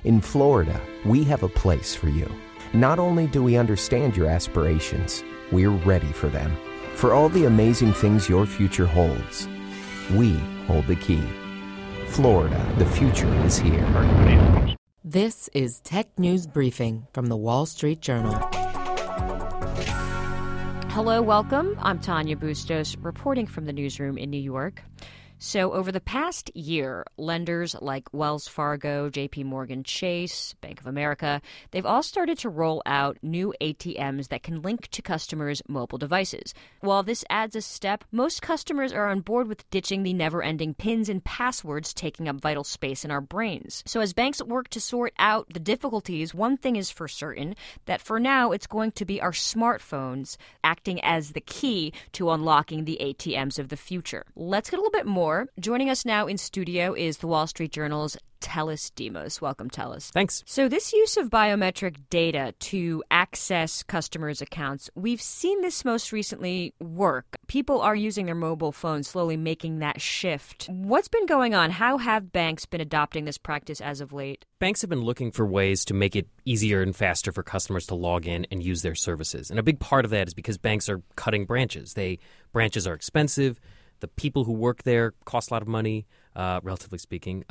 In Florida, we have a place for you. Not only do we understand your aspirations, we're ready for them. For all the amazing things your future holds, we hold the key. Florida, the future is here. This is Tech News Briefing from the Wall Street Journal. Hello, welcome. I'm Tanya Bustos, reporting from the newsroom in New York. So over the past year, lenders like Wells Fargo, JP Morgan Chase, Bank of America, they've all started to roll out new ATMs that can link to customers' mobile devices. While this adds a step, most customers are on board with ditching the never-ending PINs and passwords taking up vital space in our brains. So as banks work to sort out the difficulties, one thing is for certain, that for now it's going to be our smartphones acting as the key to unlocking the ATMs of the future. Let's get a little bit more. Joining us now in studio is the Wall Street Journal's Tellis Demos. Welcome, Tellis. Thanks. So this use of biometric data to access customers' accounts, we've seen this most recently work. People are using their mobile phones, slowly making that shift. What's been going on? How have banks been adopting this practice as of late? Banks have been looking for ways to make it easier and faster for customers to log in and use their services. And a big part of that is because banks are cutting branches. Branches are expensive. The people who work there cost a lot of money, relatively speaking,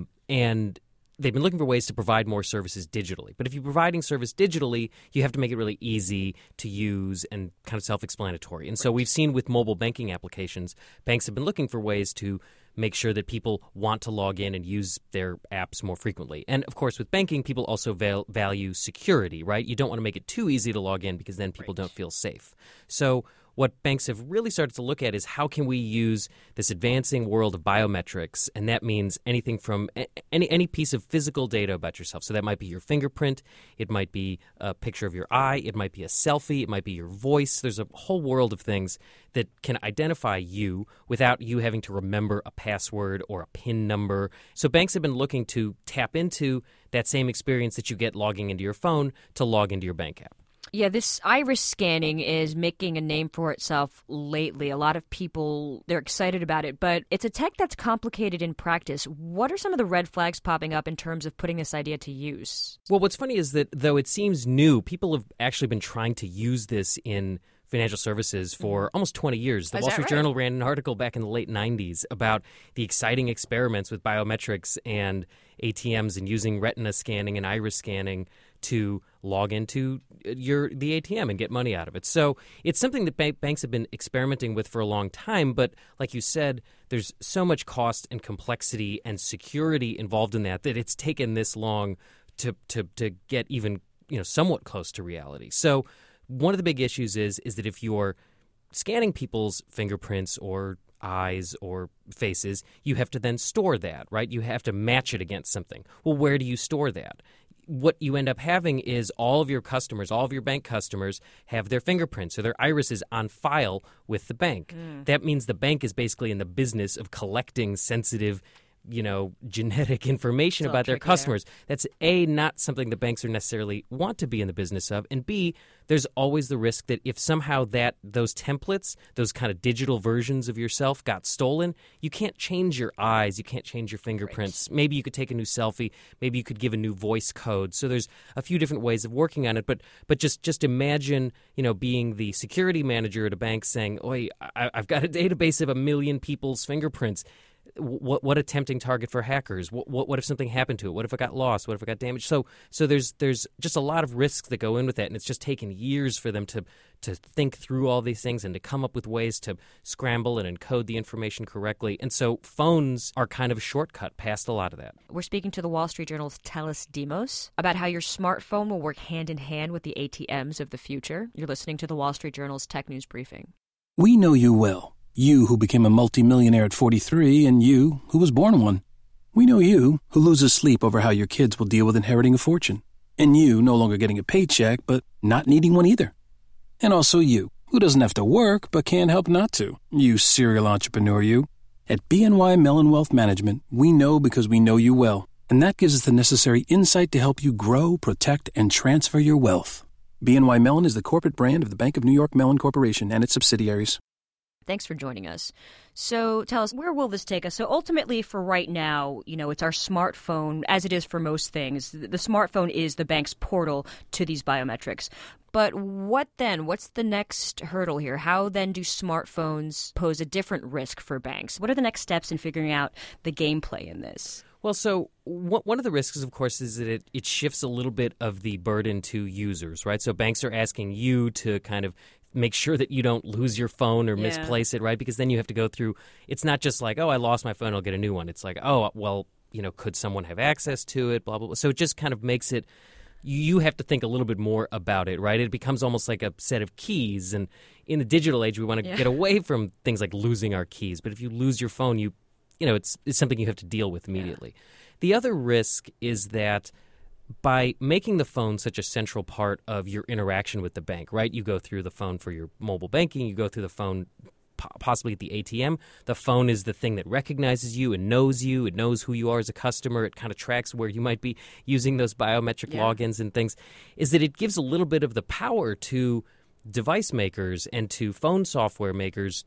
and they've been looking for ways to provide more services digitally. But if you're providing service digitally, you have to make it really easy to use and kind of self-explanatory. And so we've seen with mobile banking applications, banks have been looking for ways to make sure that people want to log in and use their apps more frequently. And, of course, with banking, people also value security, right? You don't want to make it too easy to log in because then people don't feel safe. So what banks have really started to look at is how can we use this advancing world of biometrics, and that means anything from any piece of physical data about yourself. So that might be your fingerprint, it might be a picture of your eye, it might be a selfie, it might be your voice. There's a whole world of things that can identify you without you having to remember a password or a PIN number. So banks have been looking to tap into that same experience that you get logging into your phone to log into your bank app. Yeah, this iris scanning is making a name for itself lately. A lot of people, they're excited about it, but it's a tech that's complicated in practice. What are some of the red flags popping up in terms of putting this idea to use? Well, what's funny is that though it seems new, people have actually been trying to use this in financial services for almost 20 years. The Wall Street Journal ran an article back in the late 90s about the exciting experiments with biometrics and ATMs and using retina scanning and iris scanning to log into the ATM and get money out of it. So it's something that banks have been experimenting with for a long time. But like you said, there's so much cost and complexity and security involved in that it's taken this long to get even somewhat close to reality. So one of the big issues is that if you're scanning people's fingerprints or eyes or faces, you have to then store that, right? You have to match it against something. Well, where do you store that? What you end up having is all of your customers, all of your bank customers have their fingerprints or their irises on file with the bank. That means the bank is basically in the business of collecting sensitive genetic information about their customers. That's A, not something the banks are necessarily want to be in the business of, and B, there's always the risk that if somehow those templates, those kind of digital versions of yourself got stolen, you can't change your eyes, you can't change your fingerprints. Right. Maybe you could take a new selfie, maybe you could give a new voice code. So there's a few different ways of working on it, but just imagine, being the security manager at a bank saying, "Oi, I've got a database of 1 million people's fingerprints." What a tempting target for hackers. What if something happened to it? What if it got lost? What if it got damaged? So there's just a lot of risks that go in with that, and it's just taken years for them to think through all these things and to come up with ways to scramble and encode the information correctly. And so phones are kind of a shortcut past a lot of that. We're speaking to the Wall Street Journal's Tellis Demos about how your smartphone will work hand in hand with the ATMs of the future. You're listening to the Wall Street Journal's Tech News Briefing. We know you well. You who became a multimillionaire at 43 and you who was born one. We know you who loses sleep over how your kids will deal with inheriting a fortune. And you no longer getting a paycheck but not needing one either. And also you who doesn't have to work but can't help not to. You serial entrepreneur you. At BNY Mellon Wealth Management, we know because we know you well. And that gives us the necessary insight to help you grow, protect, and transfer your wealth. BNY Mellon is the corporate brand of the Bank of New York Mellon Corporation and its subsidiaries. Thanks for joining us. So tell us, where will this take us? So ultimately, for right now, it's our smartphone, as it is for most things. The smartphone is the bank's portal to these biometrics. But what then? What's the next hurdle here? How then do smartphones pose a different risk for banks? What are the next steps in figuring out the gameplay in this? Well, so one of the risks, of course, is that it shifts a little bit of the burden to users, right? So banks are asking you to kind of make sure that you don't lose your phone or misplace it, right? Because then you have to go through, it's not just like, oh, I lost my phone, I'll get a new one. It's like, oh, well, could someone have access to it, blah, blah, blah. So it just kind of makes it, you have to think a little bit more about it, right? It becomes almost like a set of keys. And in the digital age, we want to get away from things like losing our keys. But if you lose your phone, it's something you have to deal with immediately. Yeah. The other risk is that by making the phone such a central part of your interaction with the bank, right? You go through the phone for your mobile banking. You go through the phone possibly at the ATM. The phone is the thing that recognizes you and knows you. It knows who you are as a customer. It kind of tracks where you might be using those biometric logins and things, is that it gives a little bit of the power to device makers and to phone software makers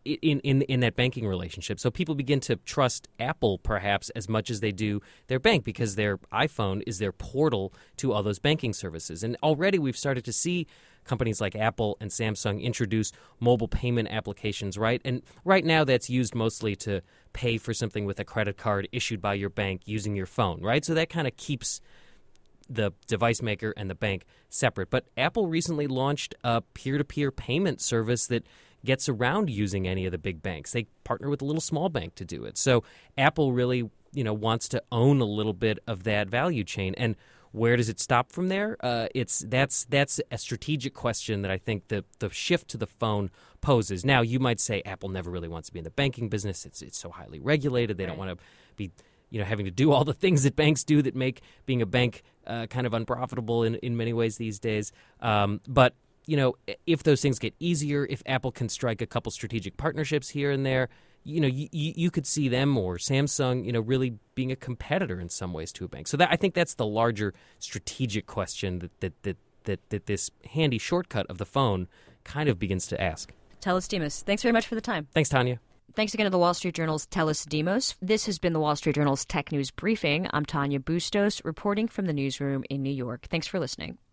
in that banking relationship. So people begin to trust Apple perhaps as much as they do their bank because their iPhone is their portal to all those banking services. And already we've started to see companies like Apple and Samsung introduce mobile payment applications, right? And right now that's used mostly to pay for something with a credit card issued by your bank using your phone, right? So that kind of keeps the device maker and the bank separate. But Apple recently launched a peer-to-peer payment service that gets around using any of the big banks. They partner with a little small bank to do it. So Apple really, wants to own a little bit of that value chain. And where does it stop from there? That's a strategic question that I think the shift to the phone poses. Now, you might say Apple never really wants to be in the banking business. It's so highly regulated. They don't want to be having to do all the things that banks do that make being a bank kind of unprofitable in many ways these days. But if those things get easier, if Apple can strike a couple strategic partnerships here and there, you could see them or Samsung, really being a competitor in some ways to a bank. So I think that's the larger strategic question that this handy shortcut of the phone kind of begins to ask. Tellis Demos, thanks very much for the time. Thanks, Tanya. Thanks again to the Wall Street Journal's Tellis Demos. This has been the Wall Street Journal's Tech News Briefing. I'm Tanya Bustos, reporting from the newsroom in New York. Thanks for listening.